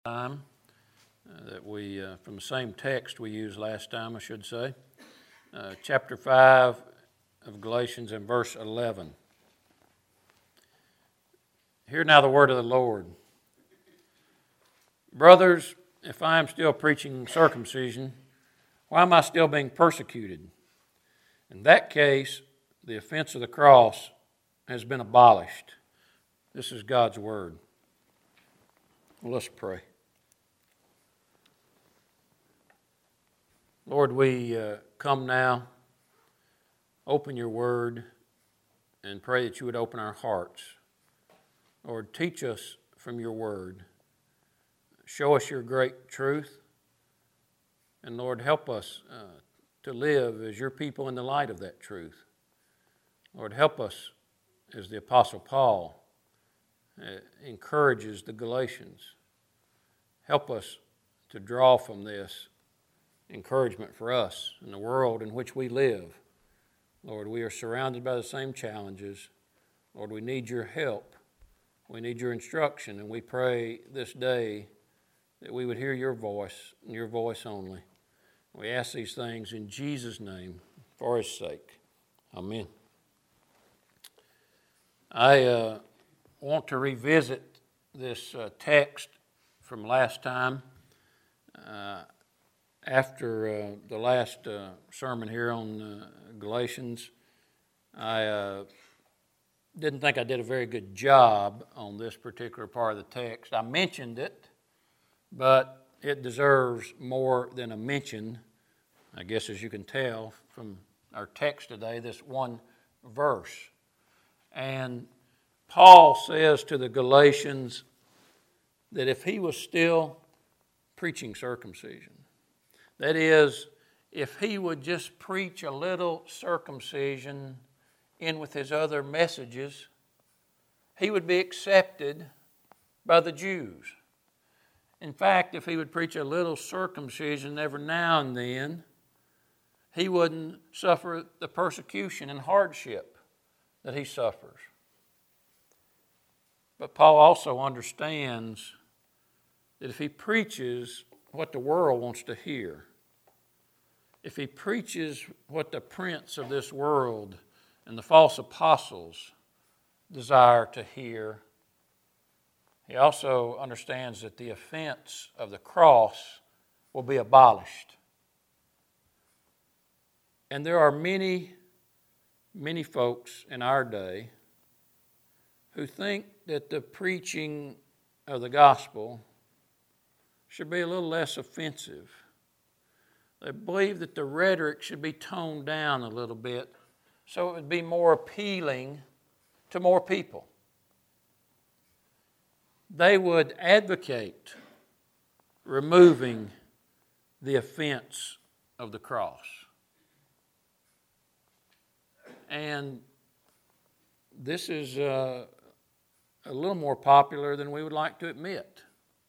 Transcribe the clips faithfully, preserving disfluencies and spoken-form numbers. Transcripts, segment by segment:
time uh, that we, uh, from the same text we used last time, I should say, uh, chapter five of Galatians and verse eleven. Hear now the word of the Lord. Brothers, if I am still preaching circumcision, why am I still being persecuted? In that case, the offense of the cross has been abolished. This is God's word. Well, let's pray. Lord, we uh, come now, open your word, and pray that you would open our hearts. Lord, teach us from your word. Show us your great truth. And Lord, help us uh, to live as your people in the light of that truth. Lord, help us as the Apostle Paul uh, encourages the Galatians. Help us to draw from this encouragement for us in the world in which we live. Lord, we are surrounded by the same challenges. Lord, we need your help. We need your instruction, and we pray this day that we would hear your voice and your voice only. We ask these things in Jesus' name for his sake. Amen. I uh, want to revisit this uh, text from last time. Uh, after uh, the last uh, sermon here on uh, Galatians, I uh, didn't think I did a very good job on this particular part of the text. I mentioned it, but it deserves more than a mention, I guess, as you can tell from our text today, this one verse. And Paul says to the Galatians that if he was still preaching circumcision, that is, if he would just preach a little circumcision in with his other messages, he would be accepted by the Jews. In fact, if he would preach a little circumcision every now and then, he wouldn't suffer the persecution and hardship that he suffers. But Paul also understands that if he preaches what the world wants to hear, if he preaches what the prince of this world and the false apostles desire to hear, he also understands that the offense of the cross will be abolished. And there are many, many folks in our day who think that the preaching of the gospel should be a little less offensive. They believe that the rhetoric should be toned down a little bit so it would be more appealing to more people. They would advocate removing the offense of the cross. And this is uh, a little more popular than we would like to admit.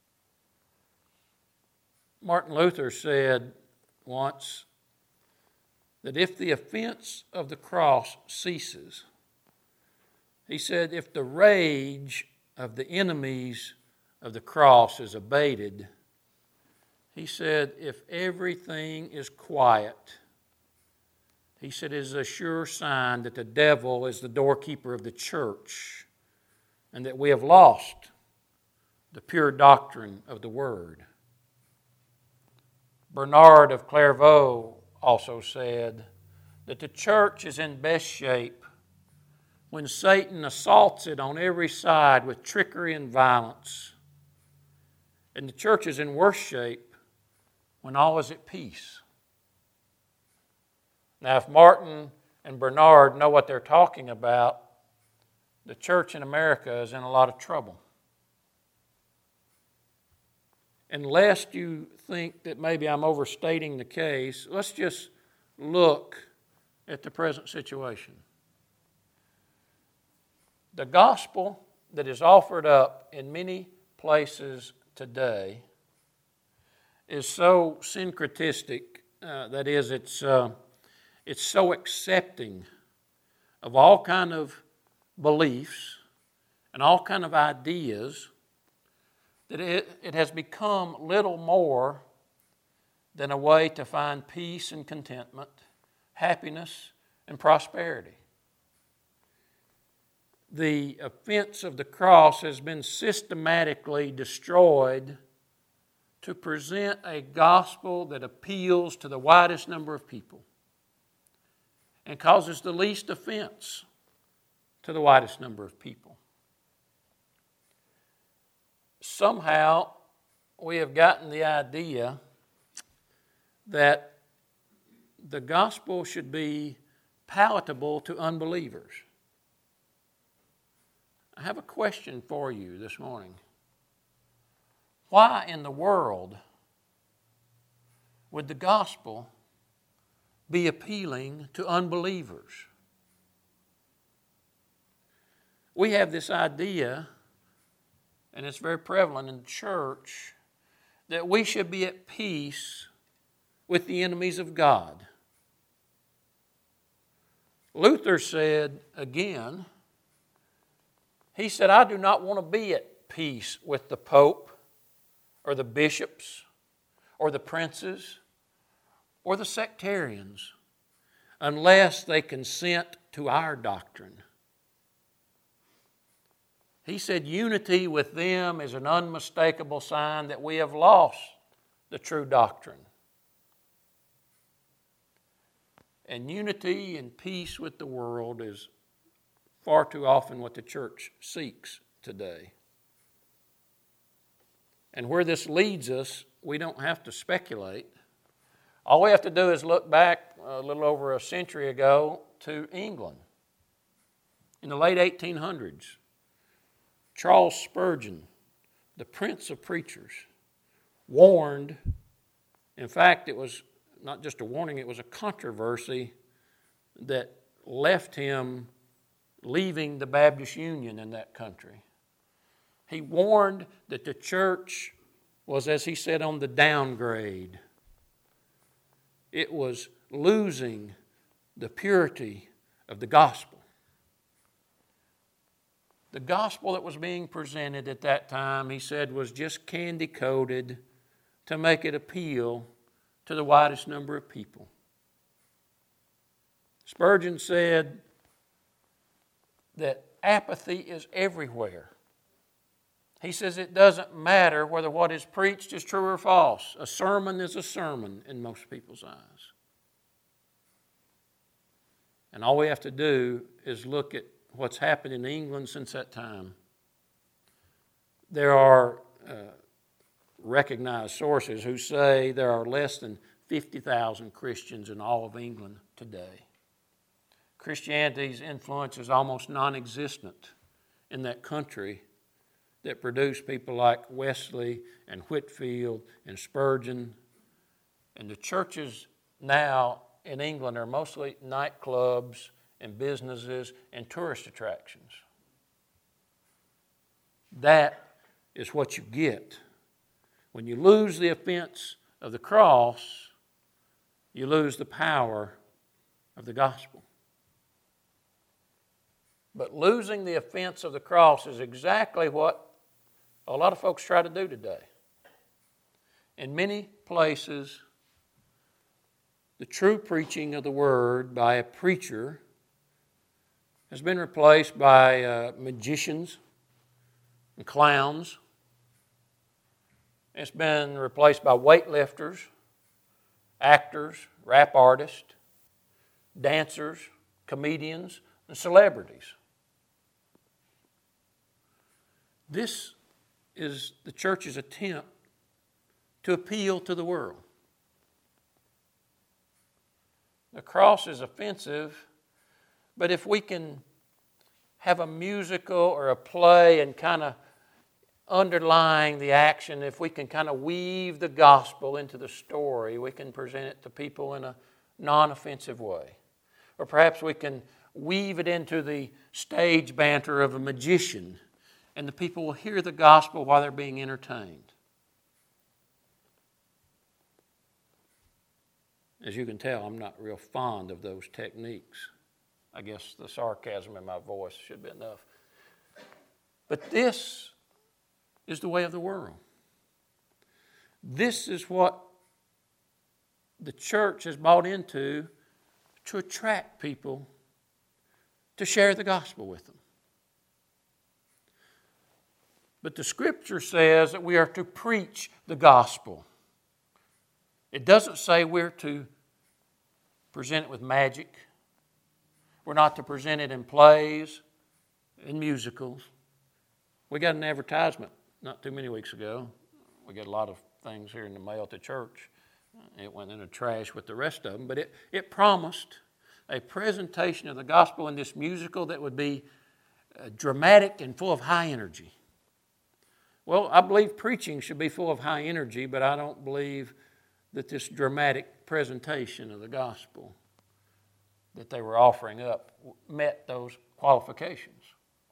Martin Luther said once that if the offense of the cross ceases, he said, if the rage of the enemies of the cross is abated, he said, if everything is quiet, he said, it is a sure sign that the devil is the doorkeeper of the church and that we have lost the pure doctrine of the word. Bernard of Clairvaux also said that the church is in best shape when Satan assaults it on every side with trickery and violence. And the church is in worse shape when all is at peace. Now, if Martin and Bernard know what they're talking about, the church in America is in a lot of trouble. And lest you think that maybe I'm overstating the case, let's just look at the present situation. The gospel that is offered up in many places today is so syncretistic, uh, that is, it's uh, it's so accepting of all kind of beliefs and all kind of ideas that it, it has become little more than a way to find peace and contentment, happiness and prosperity. The offense of the cross has been systematically destroyed to present a gospel that appeals to the widest number of people and causes the least offense to the widest number of people. Somehow, we have gotten the idea that the gospel should be palatable to unbelievers. I have a question for you this morning. Why in the world would the gospel be appealing to unbelievers? We have this idea, and it's very prevalent in the church, that we should be at peace with the enemies of God. Luther said again, he said, I do not want to be at peace with the Pope or the bishops or the princes or the sectarians unless they consent to our doctrine. He said unity with them is an unmistakable sign that we have lost the true doctrine. And unity and peace with the world is far too often what the church seeks today. And where this leads us, we don't have to speculate. All we have to do is look back a little over a century ago to England. In the late eighteen hundreds, Charles Spurgeon, the prince of preachers, warned, in fact, it was not just a warning, it was a controversy that left him leaving the Baptist Union in that country. He warned that the church was, as he said, on the downgrade. It was losing the purity of the gospel. The gospel that was being presented at that time, he said, was just candy-coated to make it appeal to the widest number of people. Spurgeon said that apathy is everywhere. He says it doesn't matter whether what is preached is true or false. A sermon is a sermon in most people's eyes. And all we have to do is look at what's happened in England since that time. There are uh, recognized sources who say there are less than fifty thousand Christians in all of England today. Christianity's influence is almost non-existent in that country that produced people like Wesley and Whitefield and Spurgeon. And the churches now in England are mostly nightclubs and businesses and tourist attractions. That is what you get. When you lose the offense of the cross, you lose the power of the gospel. But losing the offense of the cross is exactly what a lot of folks try to do today. In many places, the true preaching of the word by a preacher has been replaced by uh, magicians and clowns. It's been replaced by weightlifters, actors, rap artists, dancers, comedians, and celebrities. This is the church's attempt to appeal to the world. The cross is offensive, but if we can have a musical or a play and kind of underlying the action, if we can kind of weave the gospel into the story, we can present it to people in a non-offensive way. Or perhaps we can weave it into the stage banter of a magician, and the people will hear the gospel while they're being entertained. As you can tell, I'm not real fond of those techniques. I guess the sarcasm in my voice should be enough. But this is the way of the world. This is what the church has bought into to attract people to share the gospel with them. But the Scripture says that we are to preach the gospel. It doesn't say we're to present it with magic. We're not to present it in plays and musicals. We got an advertisement not too many weeks ago. We got a lot of things here in the mail at the church. It went in the trash with the rest of them. But it, it promised a presentation of the gospel in this musical that would be uh, dramatic and full of high energy. Well, I believe preaching should be full of high energy, but I don't believe that this dramatic presentation of the gospel that they were offering up met those qualifications.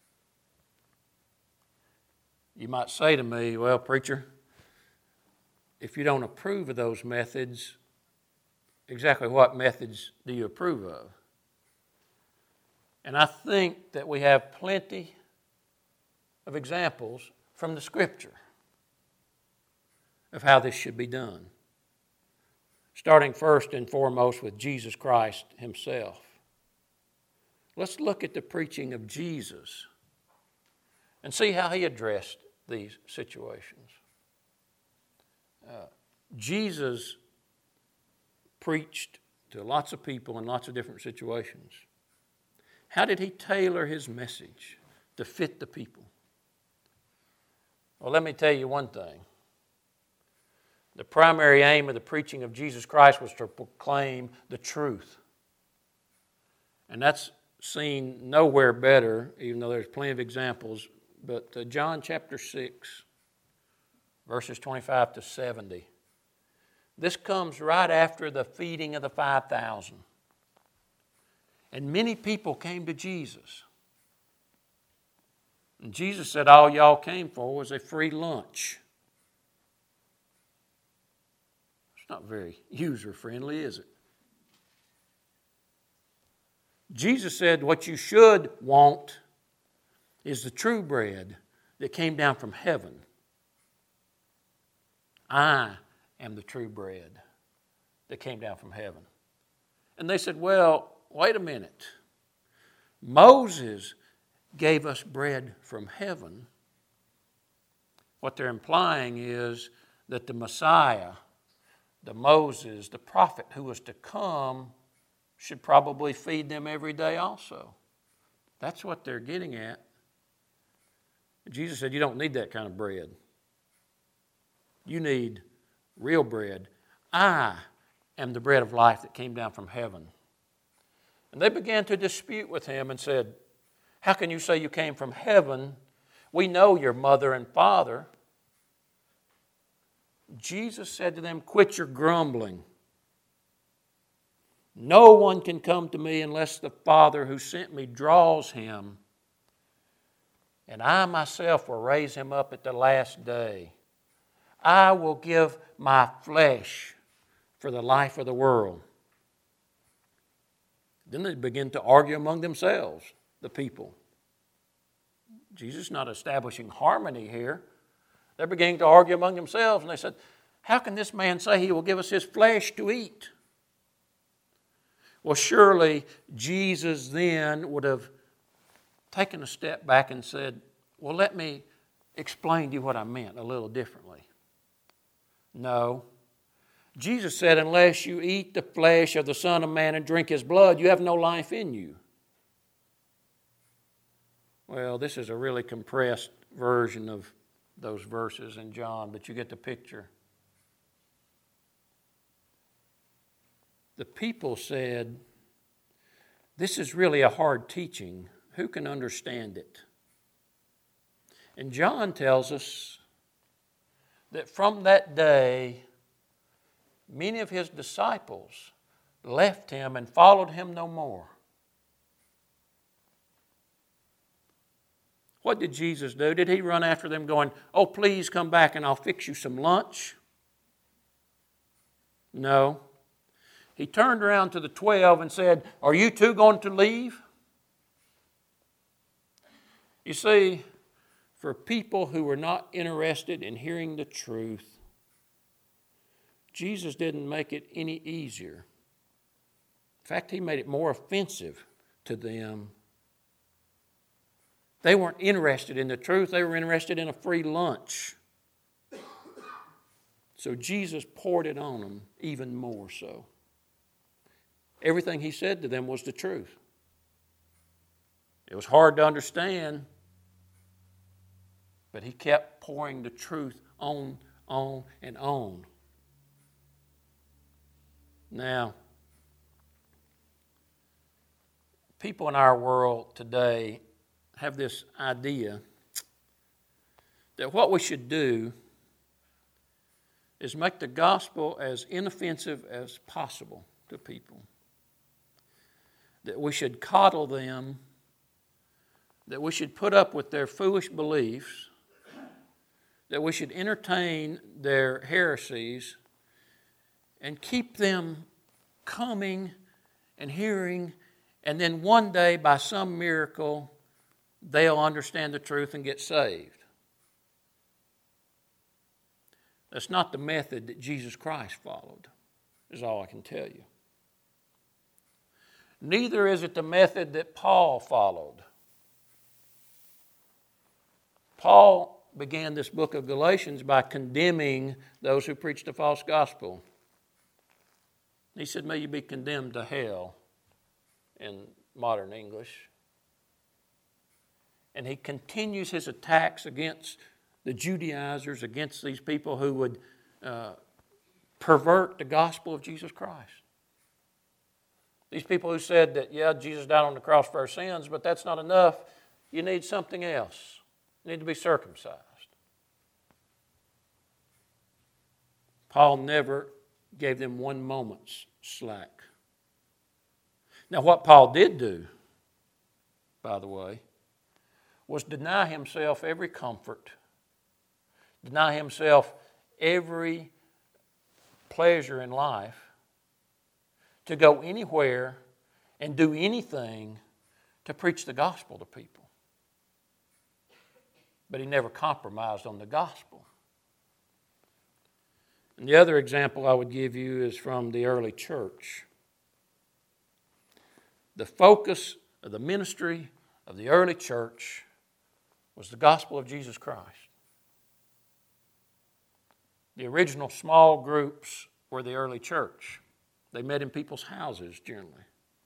You might say to me, well, preacher, if you don't approve of those methods, exactly what methods do you approve of? And I think that we have plenty of examples from the Scripture of how this should be done. Starting first and foremost with Jesus Christ Himself. Let's look at the preaching of Jesus and see how He addressed these situations. Uh, Jesus preached to lots of people in lots of different situations. How did He tailor His message to fit the people? Well, let me tell you one thing. The primary aim of the preaching of Jesus Christ was to proclaim the truth. And that's seen nowhere better, even though there's plenty of examples. But uh, John chapter six, verses twenty-five to seventy. This comes right after the feeding of the five thousand. And many people came to Jesus. And Jesus said all y'all came for was a free lunch. Not very user-friendly, is it? Jesus said what you should want is the true bread that came down from heaven. I am the true bread that came down from heaven. And they said, well, wait a minute. Moses gave us bread from heaven. What they're implying is that the Messiah, the Moses, the prophet who was to come, should probably feed them every day also. That's what they're getting at. Jesus said, you don't need that kind of bread. You need real bread. I am the bread of life that came down from heaven. And they began to dispute with Him and said, how can you say you came from heaven? We know your mother and father. Jesus said to them, quit your grumbling. No one can come to me unless the Father who sent me draws him. And I myself will raise him up at the last day. I will give my flesh for the life of the world. Then they begin to argue among themselves, the people. Jesus is not establishing harmony here. They're beginning to argue among themselves, and they said, how can this man say he will give us his flesh to eat? Well, surely Jesus then would have taken a step back and said, well, let me explain to you what I meant a little differently. No. Jesus said, unless you eat the flesh of the Son of Man and drink His blood, you have no life in you. Well, this is a really compressed version of those verses in John, but you get the picture. The people said, this is really a hard teaching. Who can understand it? And John tells us that from that day, many of His disciples left Him and followed Him no more. What did Jesus do? Did He run after them going, oh, please come back and I'll fix you some lunch? No. He turned around to the twelve and said, are you too going to leave? You see, for people who were not interested in hearing the truth, Jesus didn't make it any easier. In fact, he made it more offensive to them. They weren't interested in the truth. They were interested in a free lunch. So Jesus poured it on them even more so. Everything he said to them was the truth. It was hard to understand, but he kept pouring the truth on, on, and on. Now, people in our world today have this idea that what we should do is make the gospel as inoffensive as possible to people. That we should coddle them, that we should put up with their foolish beliefs, that we should entertain their heresies and keep them coming and hearing, and then one day by some miracle they'll understand the truth and get saved. That's not the method that Jesus Christ followed, is all I can tell you. Neither is it the method that Paul followed. Paul began this book of Galatians by condemning those who preached a false gospel. He said, "May you be condemned to hell," in modern English. And he continues his attacks against the Judaizers, against these people who would uh, pervert the gospel of Jesus Christ. These people who said that, yeah, Jesus died on the cross for our sins, but that's not enough. You need something else. You need to be circumcised. Paul never gave them one moment's slack. Now, what Paul did do, by the way, was deny himself every comfort, deny himself every pleasure in life, to go anywhere and do anything to preach the gospel to people. But he never compromised on the gospel. And the other example I would give you is from the early church. The focus of the ministry of the early church was the gospel of Jesus Christ. The original small groups were the early church. They met in people's houses generally.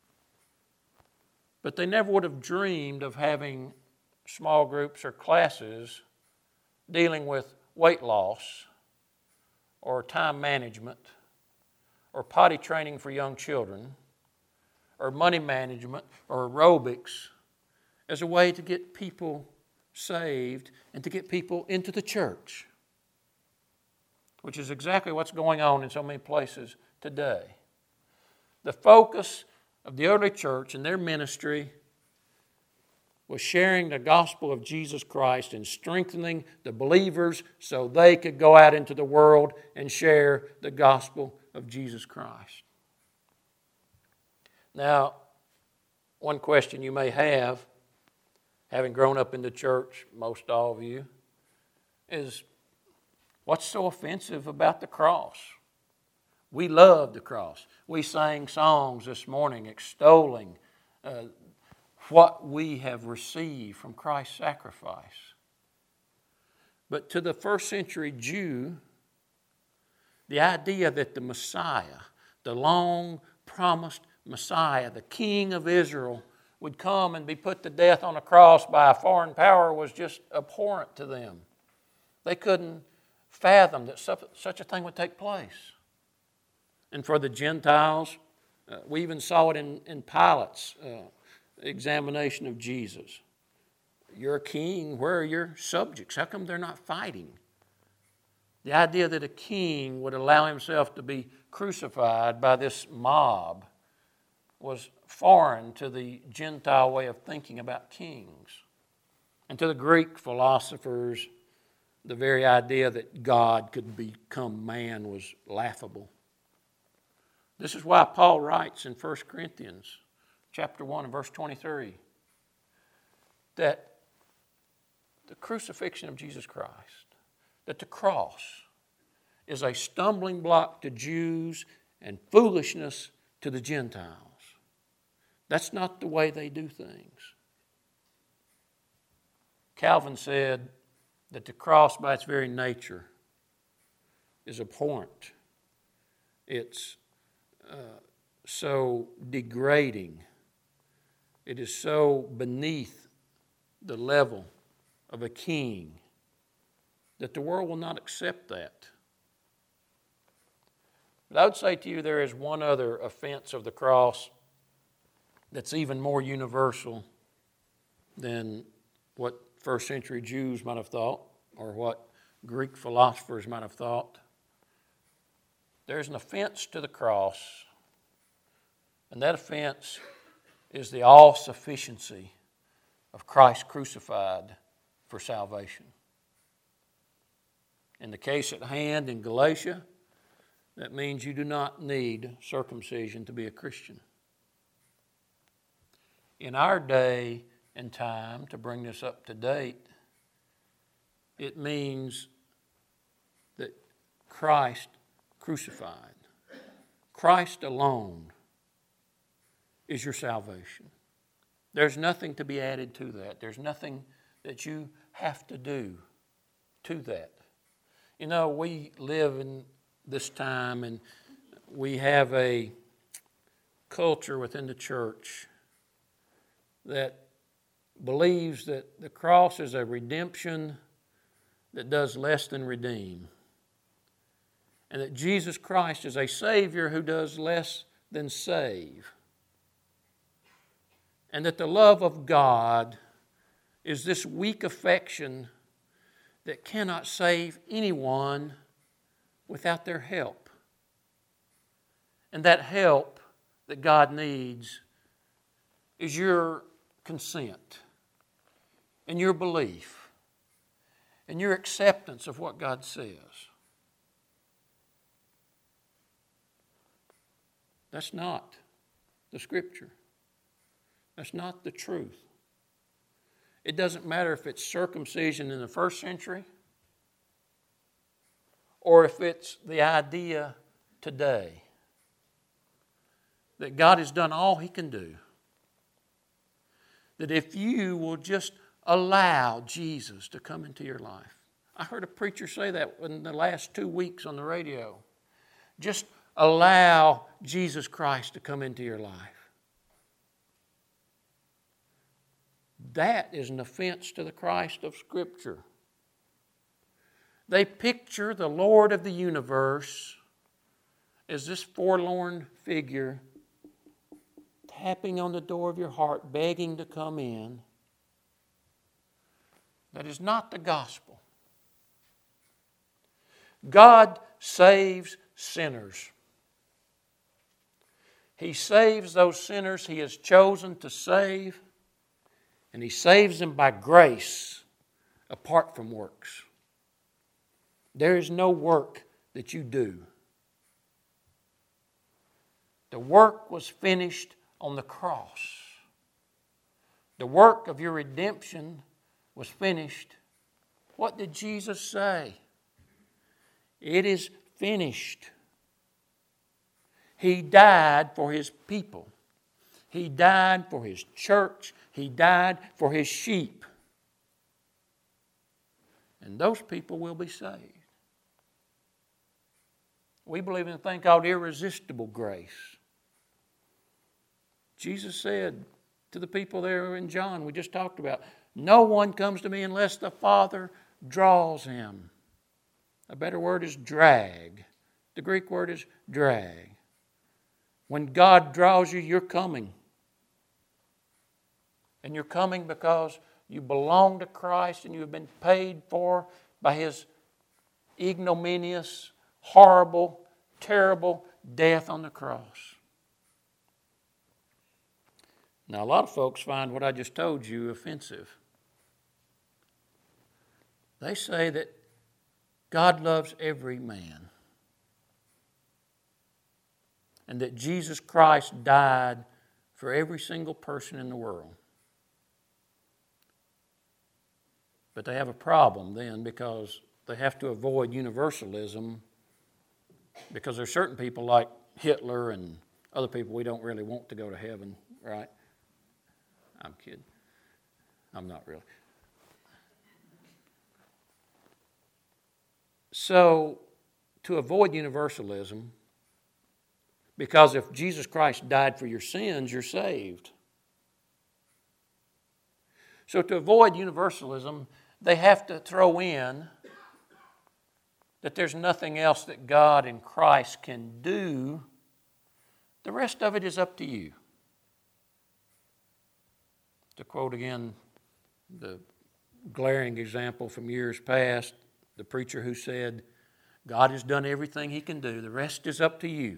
But they never would have dreamed of having small groups or classes dealing with weight loss or time management or potty training for young children or money management or aerobics as a way to get people saved and to get people into the church, which is exactly what's going on in so many places today. The focus of the early church and their ministry was sharing the gospel of Jesus Christ and strengthening the believers so they could go out into the world and share the gospel of Jesus Christ. Now, one question you may have, having grown up in the church, most all of you, is what's so offensive about the cross? We love the cross. We sang songs this morning extolling uh, what we have received from Christ's sacrifice. But to the first century Jew, the idea that the Messiah, the long promised Messiah, the King of Israel, would come and be put to death on a cross by a foreign power was just abhorrent to them. They couldn't fathom that such a thing would take place. And for the Gentiles, uh, we even saw it in, in Pilate's uh, examination of Jesus. You're a king, where are your subjects? How come they're not fighting? The idea that a king would allow himself to be crucified by this mob was foreign to the Gentile way of thinking about kings. And to the Greek philosophers, the very idea that God could become man was laughable. This is why Paul writes in First Corinthians chapter one and verse twenty-three that the crucifixion of Jesus Christ, that the cross is a stumbling block to Jews and foolishness to the Gentiles. That's not the way they do things. Calvin said that the cross by its very nature is abhorrent. It's uh, so degrading. It is so beneath the level of a king that the world will not accept that. But I would say to you there is one other offense of the cross that's even more universal than what first century Jews might have thought or what Greek philosophers might have thought. There's an offense to the cross, and that offense is the all-sufficiency of Christ crucified for salvation. In the case at hand in Galatia, that means you do not need circumcision to be a Christian. In our day and time, to bring this up to date, it means that Christ crucified, Christ alone is your salvation. There's nothing to be added to that. There's nothing that you have to do to that. You know, we live in this time and we have a culture within the church that believes that the cross is a redemption that does less than redeem, and that Jesus Christ is a Savior who does less than save, and that the love of God is this weak affection that cannot save anyone without their help. And that help that God needs is your consent and your belief and your acceptance of what God says. That's not the Scripture. That's not the truth. It doesn't matter if it's circumcision in the first century or if it's the idea today that God has done all He can do. That if you will just allow Jesus to come into your life. I heard a preacher say that in the last two weeks on the radio. Just allow Jesus Christ to come into your life. That is an offense to the Christ of Scripture. They picture the Lord of the universe as this forlorn figure tapping on the door of your heart, begging to come in. That is not the gospel. God saves sinners. He saves those sinners He has chosen to save, and He saves them by grace, apart from works. There is no work that you do. The work was finished on the cross. The work of your redemption was finished. What did Jesus say? It is finished. He died for His people. He died for His church. He died for His sheep. And those people will be saved. We believe in a thing called irresistible grace. Jesus said to the people there in John we just talked about, no one comes to me unless the Father draws him. A better word is drag. The Greek word is drag. When God draws you, you're coming. And you're coming because you belong to Christ and you have been paid for by His ignominious, horrible, terrible death on the cross. Now, a lot of folks find what I just told you offensive. They say that God loves every man and that Jesus Christ died for every single person in the world. But they have a problem then because they have to avoid universalism Because there's certain people like Hitler and other people we don't really want to go to heaven, right? I'm kidding. I'm not really. So, to avoid universalism, because if Jesus Christ died for your sins, you're saved. So to avoid universalism, they have to throw in that there's nothing else that God and Christ can do. The rest of it is up to you. To quote again the glaring example from years past, the preacher who said, God has done everything He can do. The rest is up to you.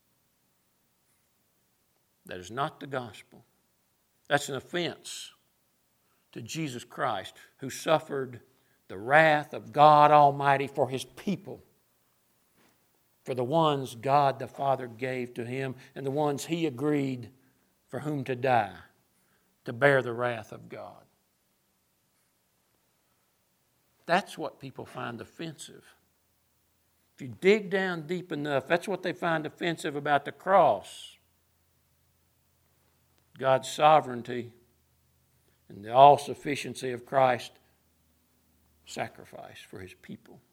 That is not the gospel. That's an offense to Jesus Christ, who suffered the wrath of God Almighty for His people, for the ones God the Father gave to Him and the ones He agreed for whom to die, to bear the wrath of God. That's what people find offensive. If you dig down deep enough, that's what they find offensive about the cross. God's sovereignty and the all-sufficiency of Christ's sacrifice for His people.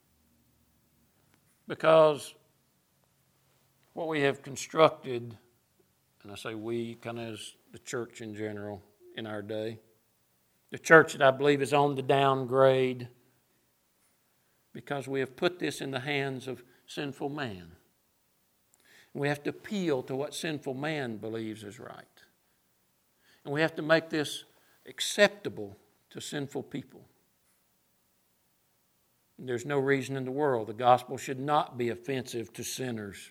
Because what we have constructed, and I say we, kind of as the church in general in our day, the church that I believe is on the downgrade, because we have put this in the hands of sinful man. We have to appeal to what sinful man believes is right. And we have to make this acceptable to sinful people. There's no reason in the world the gospel should not be offensive to sinners.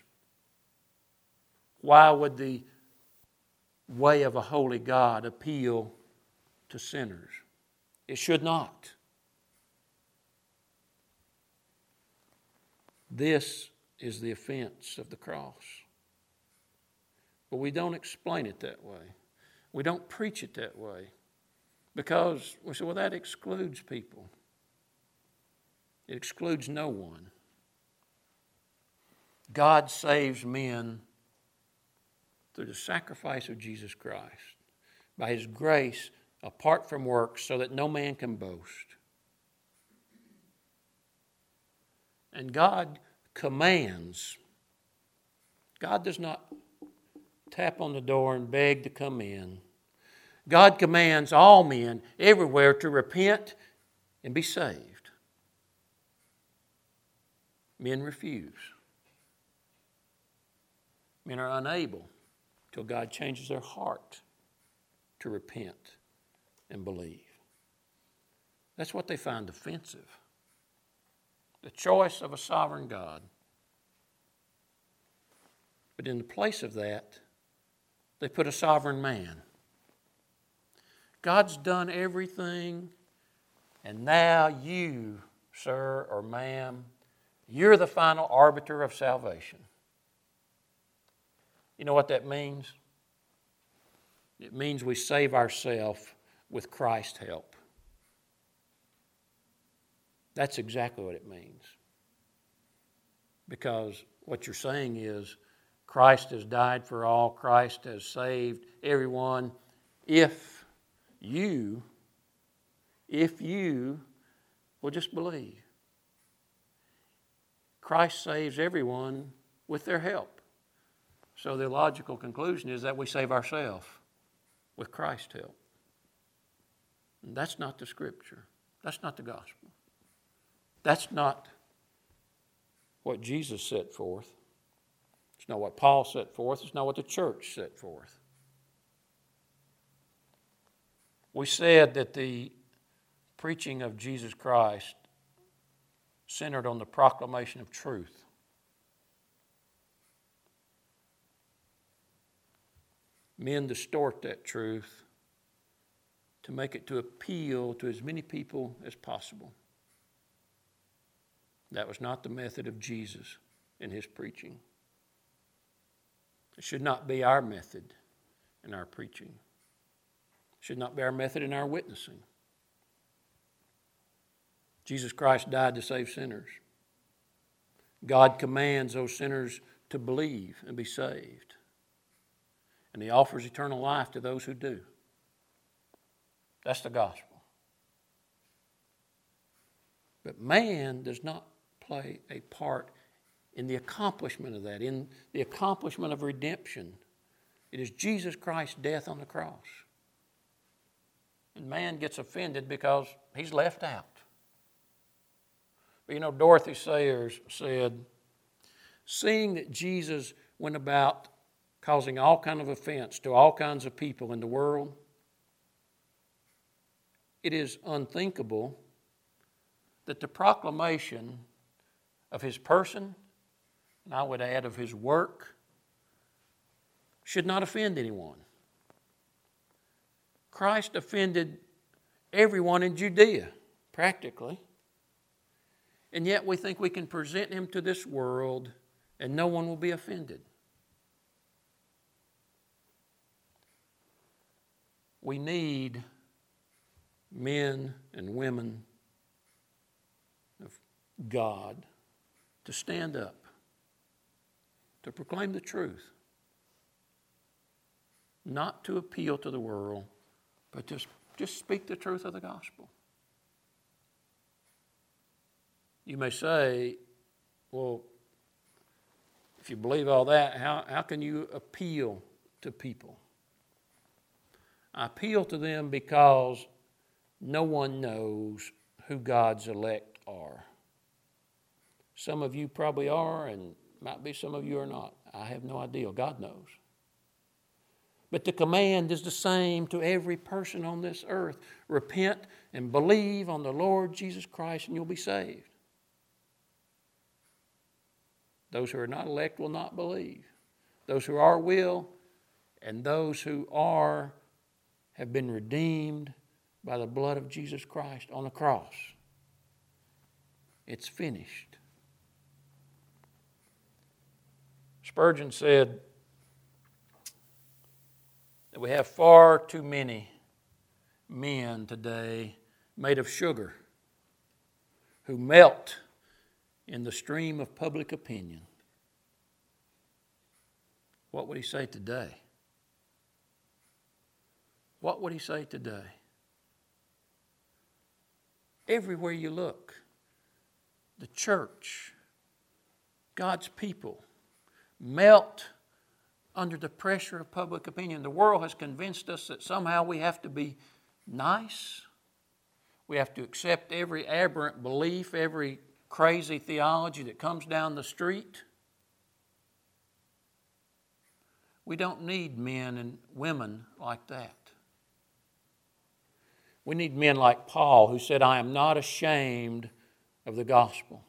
Why would the way of a holy God appeal to sinners? It should not. This is the offense of the cross. But we don't explain it that way. We don't preach it that way. Because we say, well, that excludes people. It excludes no one. God saves men through the sacrifice of Jesus Christ, by His grace, apart from works, so that no man can boast. And God commands. God does not tap on the door and beg to come in. God commands all men everywhere to repent and be saved. Men refuse. Men are unable till God changes their heart to repent and believe. That's what they find offensive. The choice of a sovereign God. But in the place of that, they put a sovereign man. God's done everything, and now you, sir or ma'am, you're the final arbiter of salvation. You know what that means? It means we save ourselves with Christ's help. That's exactly what it means. Because what you're saying is Christ has died for all, Christ has saved everyone. If you, if you will just believe. Christ saves everyone with their help. So the logical conclusion is that we save ourselves with Christ's help. And that's not the Scripture. That's not the gospel. That's not what Jesus set forth. It's not what Paul set forth. It's not what the church set forth. We said that the preaching of Jesus Christ centered on the proclamation of truth. Men distort that truth to make it to appeal to as many people as possible. That was not the method of Jesus in His preaching. It should not be our method in our preaching. It should not be our method in our witnessing. Jesus Christ died to save sinners. God commands those sinners to believe and be saved. And He offers eternal life to those who do. That's the gospel. But man does not play a part in the accomplishment of that, in the accomplishment of redemption. It is Jesus Christ's death on the cross. And man gets offended because he's left out. But you know, Dorothy Sayers said, seeing that Jesus went about causing all kind of offense to all kinds of people in the world, it is unthinkable that the proclamation of His person, and I would add of His work, should not offend anyone. Christ offended everyone in Judea, practically. And yet we think we can present Him to this world and no one will be offended. We need men and women of God to stand up, to proclaim the truth, not to appeal to the world, but just, just speak the truth of the gospel. You may say, well, if you believe all that, how, how can you appeal to people? I appeal to them because no one knows who God's elect are. Some of you probably are, and might be some of you are not. I have no idea. God knows. But the command is the same to every person on this earth. Repent and believe on the Lord Jesus Christ and you'll be saved. Those who are not elect will not believe. Those who are will, and those who are have been redeemed by the blood of Jesus Christ on the cross. It's finished. Spurgeon said that we have far too many men today made of sugar who melt in the stream of public opinion. What would he say today? What would he say today? Everywhere you look, the church, God's people, melt under the pressure of public opinion. The world has convinced us that somehow we have to be nice. We have to accept every aberrant belief, every crazy theology that comes down the street. We don't need men and women like that. We need men like Paul, who said, I am not ashamed of the gospel.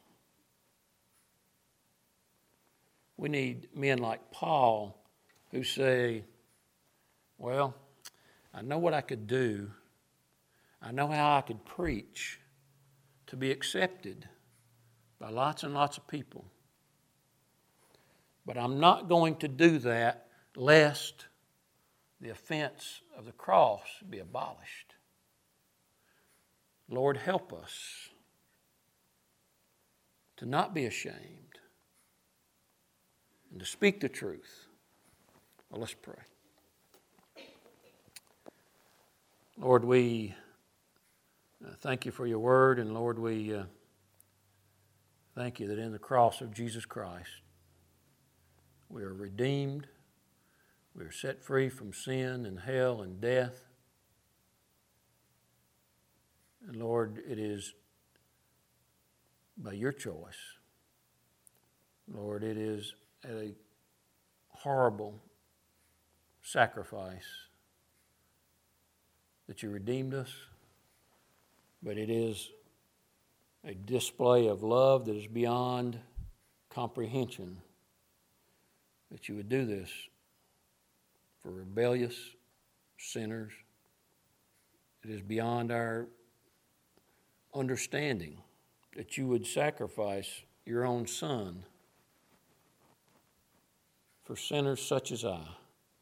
We need men like Paul who say, well, I know what I could do. I know how I could preach to be accepted by lots and lots of people. But I'm not going to do that lest the offense of the cross be abolished. Lord, help us to not be ashamed and to speak the truth. Well, let's pray. Lord, we uh, thank you for your word, and Lord, we uh, thank you that in the cross of Jesus Christ we are redeemed, we are set free from sin and hell and death. And Lord, it is by your choice. Lord, it is a horrible sacrifice that you redeemed us, but it is a display of love that is beyond comprehension, that you would do this for rebellious sinners. It is beyond our understanding that you would sacrifice your own Son for sinners such as I.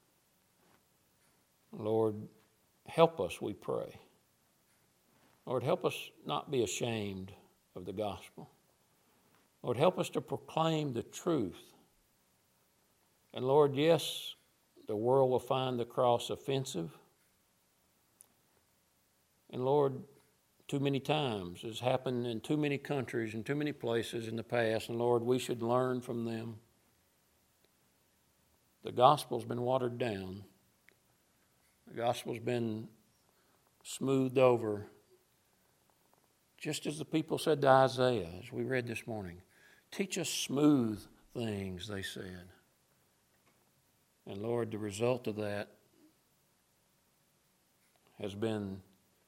Lord, help us, we pray. Lord, help us not be ashamed of the gospel. Lord, help us to proclaim the truth. And Lord, yes, the world will find the cross offensive. And Lord, too many times it's happened in too many countries and too many places in the past. And Lord, we should learn from them. The gospel's been watered down. The gospel's been smoothed over. Just as the people said to Isaiah, as we read this morning, teach us smooth things, they said. And Lord, the result of that has been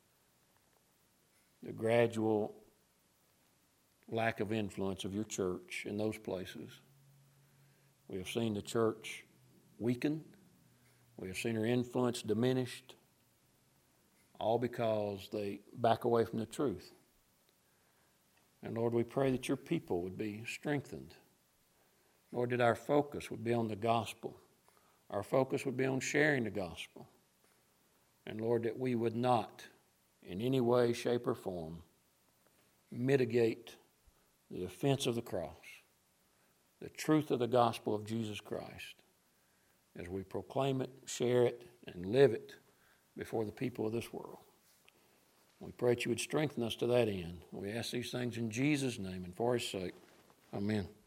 the gradual lack of influence of your church in those places. We have seen the church weaken. We have seen her influence diminished, all because they back away from the truth. And Lord, we pray that your people would be strengthened. Lord, that our focus would be on the gospel. Our focus would be on sharing the gospel. And Lord, that we would not in any way, shape, or form mitigate the offense of the cross, the truth of the gospel of Jesus Christ, as we proclaim it, share it, and live it before the people of this world. We pray that you would strengthen us to that end. We ask these things in Jesus' name and for his sake. Amen.